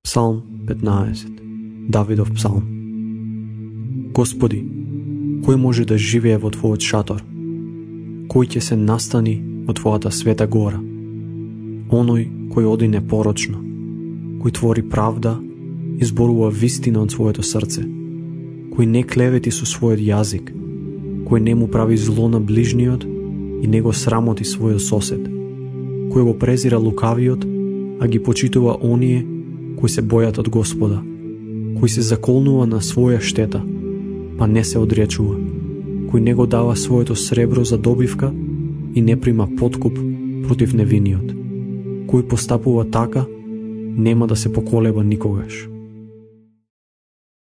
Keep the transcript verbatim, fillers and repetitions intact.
Псалм петнаесет. Давидов псалм. Господи, кој може да живее во Твојот шатор? Кој ќе се настани во Твојата света гора? Оној кој оди непорочно, кој твори правда и зборува вистина од своето срце, кој не клевети со својот јазик, кој не му прави зло на ближниот и не го срамоти својот сосед, кој го презира лукавиот, а ги почитува оние кои се бојат од Господа, кој се заколнува на своја штета, па не се одречува, кој не го дава своето сребро за добивка и не прима подкуп против невиниот, кој постапува така, нема да се поколеба никогаш.